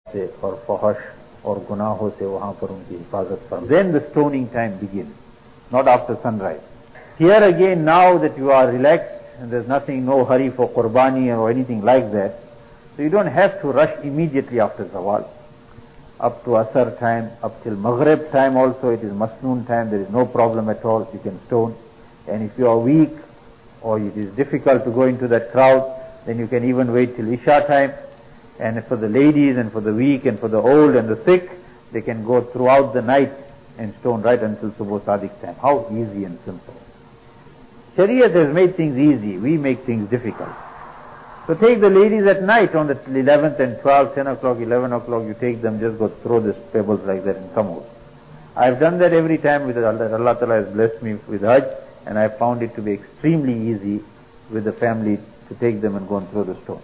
से और फहश और गुनाहों से वहां पर उनकी हिफाजत फरमा. Then the stoning time begins, not after sunrise. Here again, now that you are relaxed and there's nothing, no hurry for qurbani or anything like that, so you don't have to rush immediately after zawal. Up to Asr time, up till Maghrib time also, it is Masnoon time, there is no problem at all, you can stone. And if you are weak or it is difficult to go into that crowd, then you can even wait till Isha time. And for the ladies and for the weak and for the old and the sick, they can go throughout the night and stone right until Subh Sadiq time. How easy and simple. Shariat has made things easy, we make things difficult. So take the ladies at night on the 11th and 12th, 10 o'clock, 11 o'clock, you take them, just go throw these pebbles like that and come out. I've done that every time with Allah. Allah Ta'ala has blessed me with Hajj, and I found it to be extremely easy with the family to take them and go and throw the stone.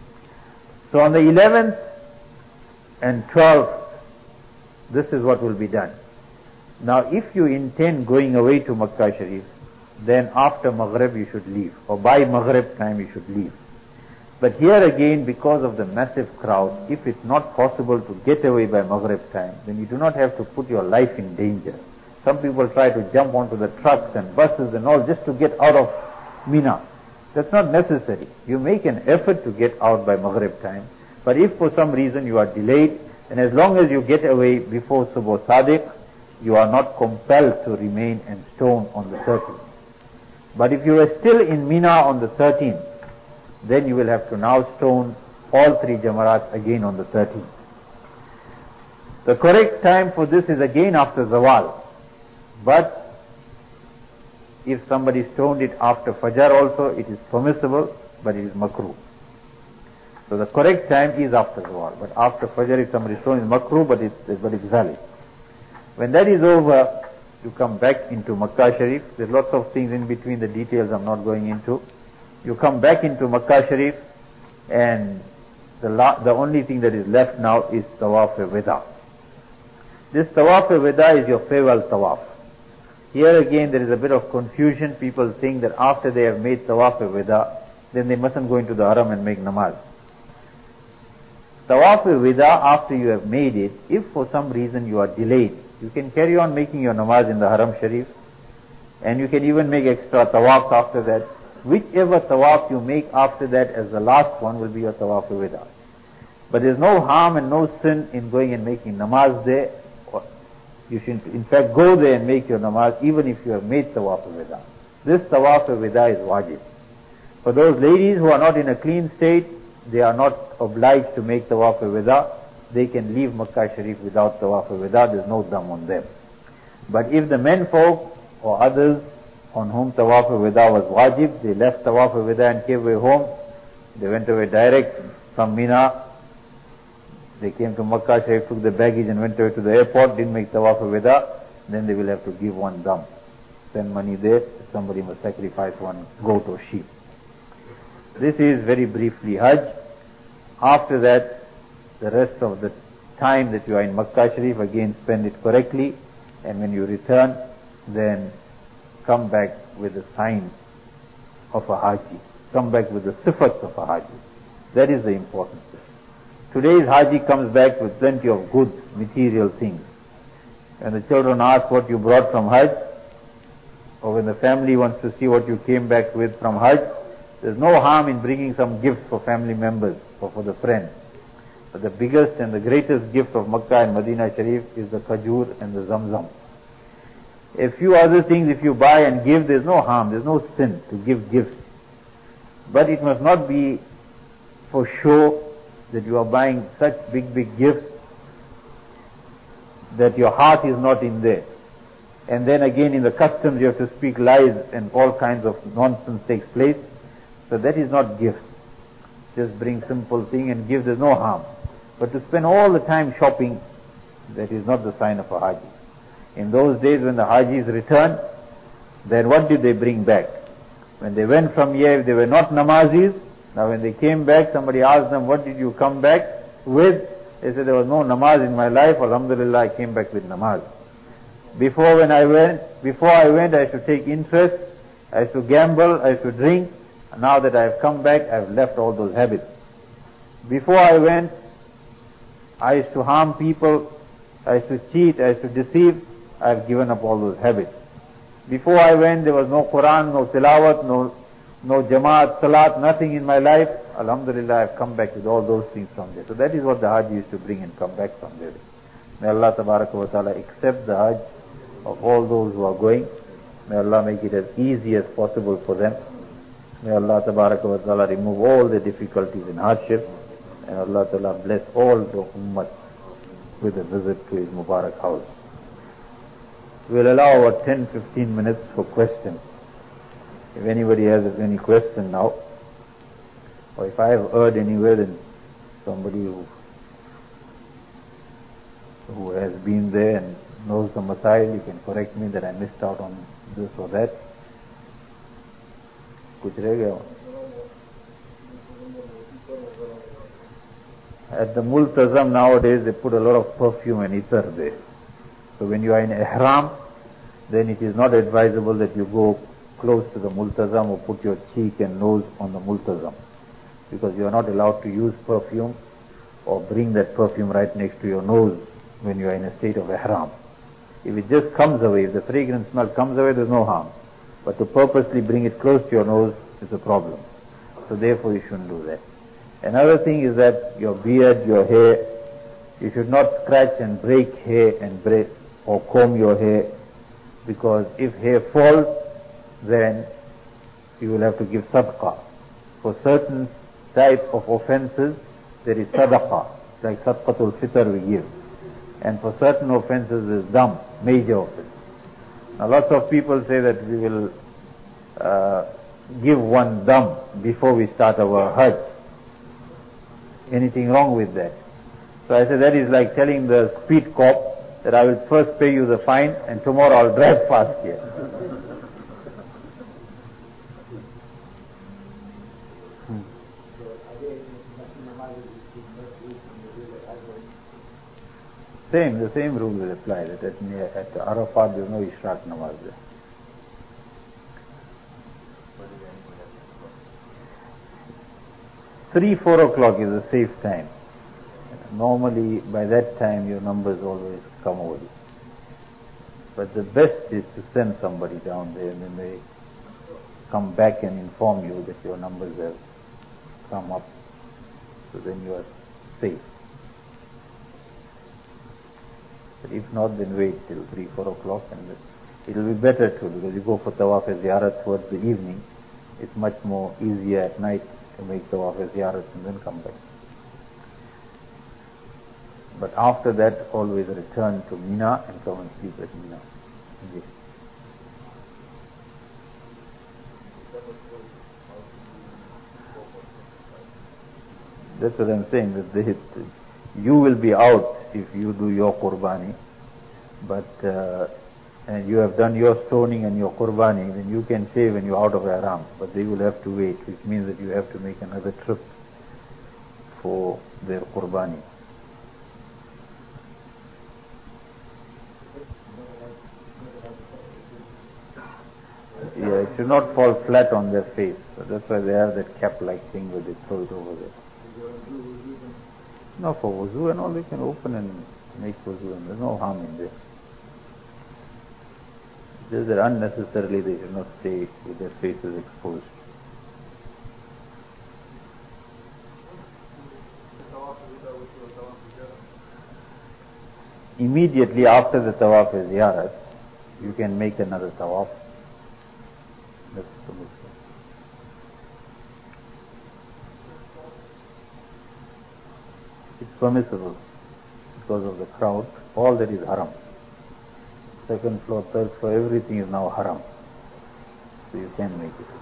So on the 11th and 12th, this is what will be done. Now if you intend going away to Makkah Sharif, then after Maghrib you should leave, or by Maghrib time you should leave. But here again, because of the massive crowd, if it's not possible to get away by Maghrib time, then you do not have to put your life in danger. Some people try to jump onto the trucks and buses and all just to get out of Mina. That's not necessary. You make an effort to get out by Maghrib time. But if for some reason you are delayed, and as long as you get away before Subh Sadiq, you are not compelled to remain and stone on the 13th. But if you are still in Mina on the 13th, then you will have to now stone all three Jamarats again on the 13th. The correct time for this is again after Zawal. But if somebody stoned it after Fajr also, it is permissible, but it is makruh. So the correct time is after Zawal. But after Fajr, if somebody stoned, it is makruh, but it's valid. When that is over, you come back into Makkah Sharif. There's lots of things in between, the details I'm not going into. You come back into Makkah Sharif, and the only thing that is left now is Tawaf-e-Wida. This Tawaf-e-Wida is your farewell Tawaf. Here again there is a bit of confusion. People think that after they have made Tawaf-e-Wida, then they mustn't go into the Haram and make namaz. Tawaf-e-Wida, after you have made it, if for some reason you are delayed, you can carry on making your namaz in the Haram Sharif, and you can even make extra tawafs after that. Whichever tawaf you make after that as the last one will be your Tawaf-e-Wida. But there is no harm and no sin in going and making namaz there. You should in fact go there and make your namaz even if you have made Tawaf-e-Wida. This Tawaf-e-Wida is wajib. For those ladies who are not in a clean state, they are not obliged to make Tawaf-e-Wida. They can leave Makkah Sharif without Tawaf-e-Wida. There is no dam on them. But if the men folk or others on whom Tawaf-e-Wida was wajib, they left Tawaf-e-Wida and came away home, they went away direct from Mina, they came to Makkah Sharif, took the baggage and went away to the airport, didn't make Tawaf-e-Wida, then they will have to give one dam. Spend money there, somebody must sacrifice one goat or sheep. This is very briefly Hajj. After that, the rest of the time that you are in Makkah Sharif, again spend it correctly, and when you return, then come back with the signs of a Haji. Come back with the sifats of a Haji. That is the important thing. Today's Haji comes back with plenty of goods, material things. When the children ask what you brought from Hajj, or when the family wants to see what you came back with from Hajj, there's no harm in bringing some gifts for family members or for the friends. But the biggest and the greatest gift of Makkah and Medina Sharif is the Khajur and the Zamzam. A few other things if you buy and give, there's no harm, there's no sin to give gifts. But it must not be for show that you are buying such big gifts that your heart is not in there. And then again in the customs you have to speak lies and all kinds of nonsense takes place. So that is not gift. Just bring simple thing and give, there's no harm. But to spend all the time shopping, that is not the sign of a Haji. In those days when the Hajis returned, then what did they bring back? When they went from here, if they were not namazis, now when they came back, somebody asked them, what did you come back with? They said, there was no namaz in my life, alhamdulillah, I came back with namaz. Before I went, I used to take interest, I used to gamble, I used to drink. Now that I have come back, I have left all those habits. Before I went, I used to harm people, I used to cheat, I used to deceive. I have given up all those habits. Before I went, there was no Quran, no tilawat, no Jamaat, Salat, nothing in my life. Alhamdulillah, I have come back with all those things from there. So that is what the Hajj used to bring and come back from there. May Allah Tabaraka wa Ta'ala accept the Hajj of all those who are going. May Allah make it as easy as possible for them. May Allah Tabaraka wa Ta'ala remove all the difficulties and hardship. And Allah Ta'ala bless all the ummah with a visit to His Mubarak house. We'll allow about 10-15 minutes for questions. If anybody has any question now, or if I have heard anywhere, then somebody who has been there and knows the Masail, you can correct me that I missed out on this or that. Kuch reh gaya? At the Multazam nowadays, they put a lot of perfume and ittar there. So when you are in ihram, then it is not advisable that you go close to the Multazam or put your cheek and nose on the Multazam, because you are not allowed to use perfume or bring that perfume right next to your nose when you are in a state of ihram. If it just comes away, if the fragrant smell comes away, there is no harm. But to purposely bring it close to your nose is a problem. So therefore you shouldn't do that. Another thing is that your beard, your hair, you should not scratch and break hair and or comb your hair, because if hair falls, then you will have to give sadaqah. For certain type of offenses, there is sadaqah, like sadaqatul fitr we give. And for certain offenses, there is dam, major offense. Now lots of people say that we will give one dam before we start our hajj. Anything wrong with that? So I said that is like telling the speed cop that I will first pay you the fine and tomorrow I'll drive fast here. The same rule will apply, that at Arafat there is no Ishraq Namaz there. Three, 4 o'clock is a safe time. Normally by that time your numbers always come over. But the best is to send somebody down there and then they come back and inform you that your numbers have come up. So then you are safe. But if not, then wait till 3, 4 o'clock, and it will be better too, because you go for tawaf ziyarat towards the evening. It's much more easier at night to make tawaf ziyarat and then come back. But after that, always return to Mina and come and sleep at Mina. Yes. That's what I'm saying, that you will be out if you do your qurbani, but and you have done your stoning and your qurbani, then you can say when you're out of ihram, but they will have to wait, which means that you have to make another trip for their qurbani. Yeah, it should not fall flat on their face. So that's why they have that cap-like thing where they throw it over there. No, for wuzu and all, they can open and make wuzu, and there's no harm in this. Just that unnecessarily they should not stay with their faces exposed. Immediately after the tawaf ziyarat, you can make another tawaf. That's the Muslim. It's permissible because of the crowd. All that is haram. Second floor, third floor, everything is now haram. So you can make it.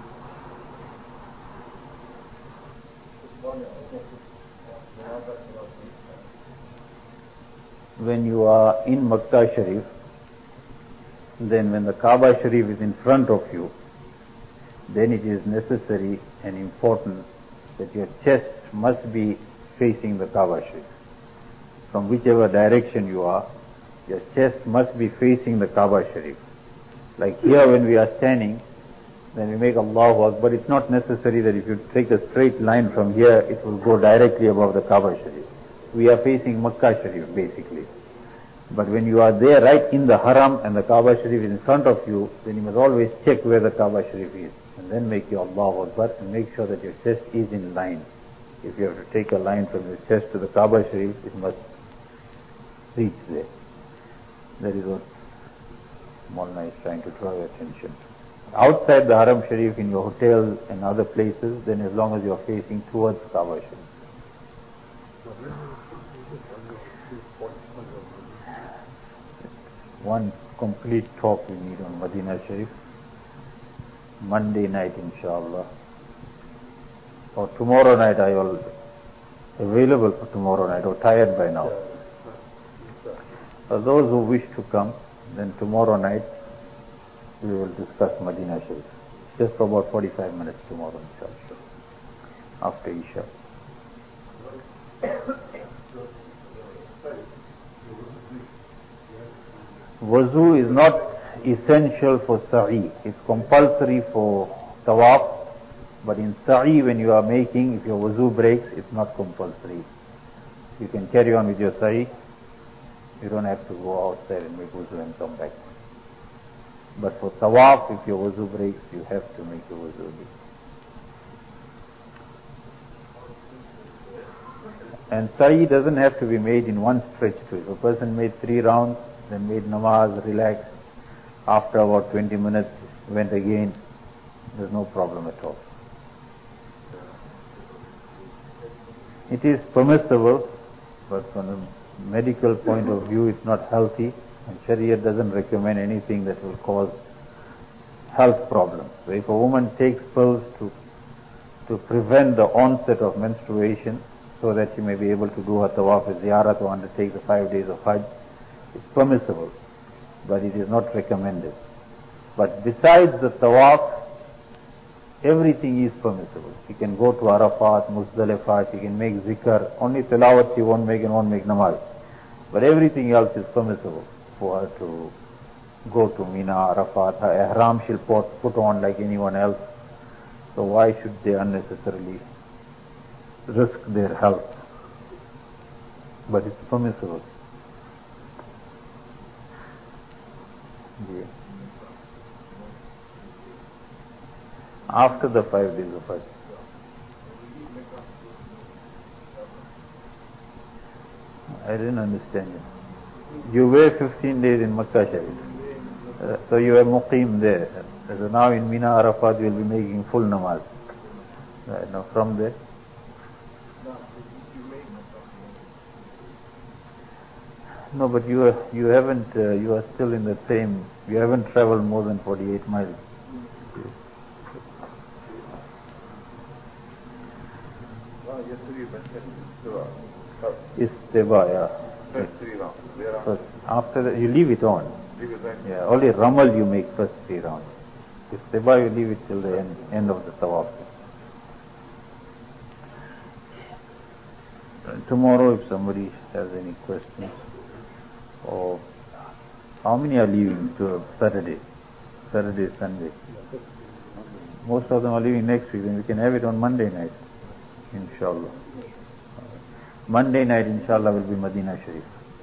When you are in Makkah Sharif, then when the Kaaba Sharif is in front of you, then it is necessary and important that your chest must be facing the Kaaba Sharif. From whichever direction you are, your chest must be facing the Kaaba Sharif. Like here when we are standing, then we make Allahu Akbar. It's not necessary that if you take a straight line from here, it will go directly above the Kaaba Sharif. we are facing Makkah Sharif basically. But when you are there right in the Haram and the Kaaba Sharif is in front of you, then you must always check where the Kaaba Sharif is. And then make your Allahu Akbar and make sure that your chest is in line. If you have to take a line from your chest to the Kaaba Sharif, it must reach there. That is what Maulana is trying to draw your attention. Outside the Haram Sharif, in your hotel and other places, then as long as you are facing towards Kaaba Sharif. One complete talk we need on Medina Sharif. Monday night, inshallah. Or tomorrow night, I will available for tomorrow night, or tired by now. For those who wish to come, then tomorrow night we will discuss Medina Sharif. Just for about 45 minutes tomorrow, inshallah, after Isha. Wuzu is not essential for sa'i. It's compulsory for tawaf, but in sa'i when you are making, if your wuzu breaks, it's not compulsory. You can carry on with your sa'i. You don't have to go outside and make wuzu and come back. But for tawaf, if your wuzu breaks, you have to make your wuzu. And sa'i doesn't have to be made in one stretch too. If a person made 3 rounds, then made namaz, relaxed, after about 20 minutes, went again, there's no problem at all. It is permissible, but from a medical point of view, it's not healthy, and Sharia doesn't recommend anything that will cause health problems. So if a woman takes pills to prevent the onset of menstruation, so that she may be able to do her tawaf with ziyarat or undertake the 5 days of Hajj, it's permissible, but it is not recommended. But besides the tawaf, everything is permissible. She can go to Arafat, Muzdalifah, she can make zikr. Only tilawat she won't make and won't make namaz. But everything else is permissible for her to go to Mina, Arafat. Her ihram she'll put on like anyone else. So why should they unnecessarily risk their health? But it's permissible. Yeah. After the 5 days of Hajj. I didn't understand you. You were 15 days in Makkah Sharif. So you were muqim there. So now in Mina, Arafat, you will be making full namaz. Right, now from there. No, but you haven't, you are still in the same, you haven't traveled more than 48 miles. Istiba, yeah. First, after that, you leave it on. Yeah, only Ramal you make first 3 rounds. Istiba you leave it till the end of the tawaf. Tomorrow, if somebody has any questions, or how many are leaving to Saturday, Sunday? Most of them are leaving next week, then we can have it on Monday night, inshallah. Monday night, inshallah, will be Medina Sharif.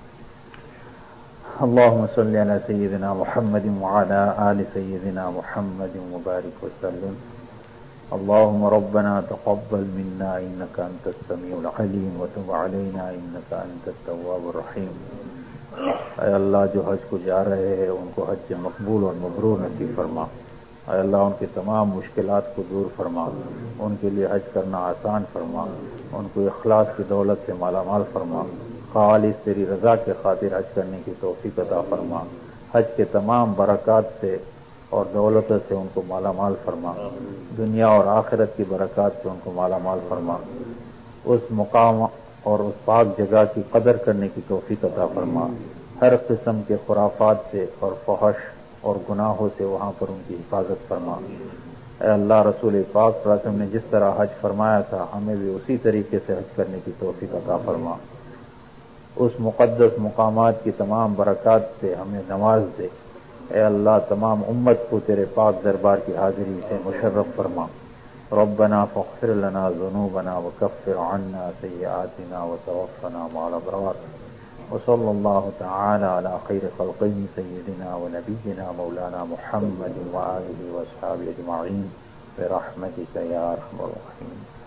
اللهم صل على سيدنا محمد وعلى آل سيدنا محمد وبارك وسلم. اللهم ربنا تقبل منا إنك أنت السميع العليم وتب علينا إنك أنت التواب الرحيم. اے اللہ جو حج کو جا رہے ہیں ان کو حج مقبول اور مبرور نصیب فرما. اے اللہ ان کے تمام مشکلات کو دور فرما, ان کے لیے حج کرنا آسان فرما, ان کو اخلاص کی دولت سے مالا مال فرما, خالص تیری رضا کے خاطر حج کرنے کی توفیق عطا فرما. حج کے تمام برکات سے اور دولت سے ان کو مالا مال فرما, دنیا اور آخرت کی برکات سے ان کو مالا مال فرما. اس مقام اور اس پاک جگہ کی قدر کرنے کی توفیق عطا فرما. ہر قسم کے خرافات سے اور فحش اور گناہوں سے وہاں پر ان کی حفاظت فرما. اے اللہ, رسول پاک صلی اللہ علیہ وسلم نے جس طرح حج فرمایا تھا ہمیں بھی اسی طریقے سے حج کرنے کی توفیق عطا فرما. اس مقدس مقامات کی تمام برکات سے ہمیں نواز دے. اے اللہ, تمام امت کو تیرے پاک دربار کی حاضری سے مشرف فرما ربنا فاغفر لنا ذنوبنا وكفر عنا سيئاتنا وتوفنا مع الأبرار وصلى الله تعالى على خير خلقه سيدنا ونبينا مولانا محمد وآله وأصحابه أجمعين برحمتك يا أرحم الراحمين.